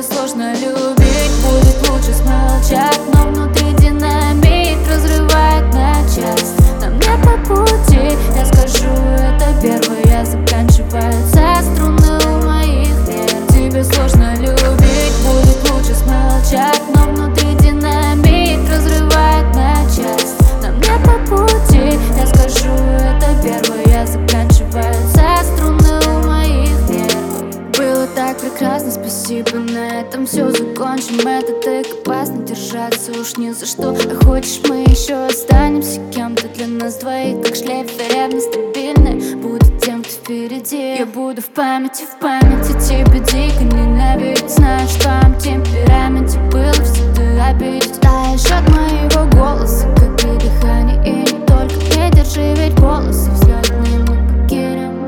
сложно любить, будет лучше смолчать. Но внутри динамит разрывает на части. Нам не по пути, я скажу это первое. Заканчиваются струны у моих нерв. Тебе сложно любить, будет лучше смолчать. Но внутри динамит разрывает на части. Нам не по пути, я скажу это первое. Заканчиваются струны у моих нерв. Было так прекрасно, спасибо, на этом все закончим. Это так опасно держаться уж ни за что. А хочешь, мы еще останемся кем-то для нас двоих, как шлейф веревны стабильны. Будет тем, кто впереди. Я буду в памяти тебя дико ненавидеть. Знаешь, в твоем темпераменте было всегда обидеть. Таешь от моего голоса, как и дыхание, и не только. Не держи ведь волосы, взгляд не мы покинем.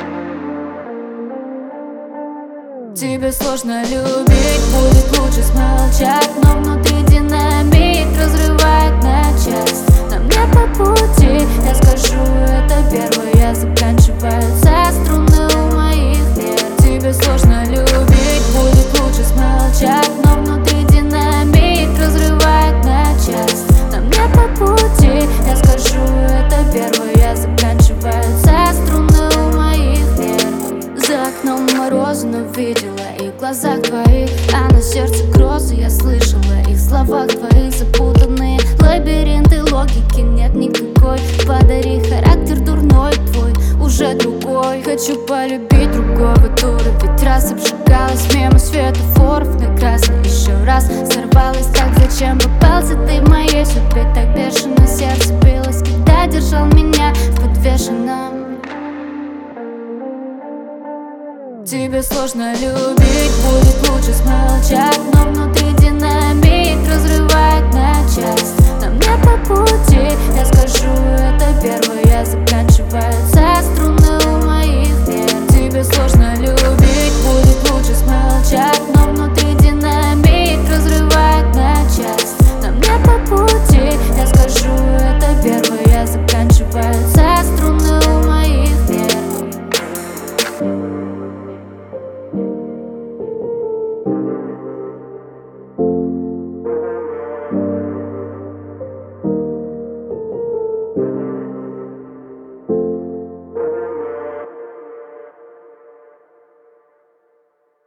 Тебе сложно любить, будет лучше смолчать. Но внутри динамит разрывает на части. Нам не по пути, я скажу это первое. Заканчиваются струны у моих нерв. Тебе сложно любить, будет лучше смолчать. Но внутри динамит разрывает на части. Нам не по пути, я скажу это первое. Заканчиваются струны у моих нерв. За окном морозы, но видела их в глазах твоих, а на сердце грозы. Я слышала их в словах твоих запутанные лабиринты, логики нет никакой. Подари характер дурной твой, уже другой. Хочу полюбить другого дура, ведь раз обжигалась мимо светофоров на красный еще раз. Сорвалась так, зачем попался ты в моей судьбе? Так бешено сердце билось, когда держал меня в подвешенном. Тебе сложно любить, будет лучше смолчать.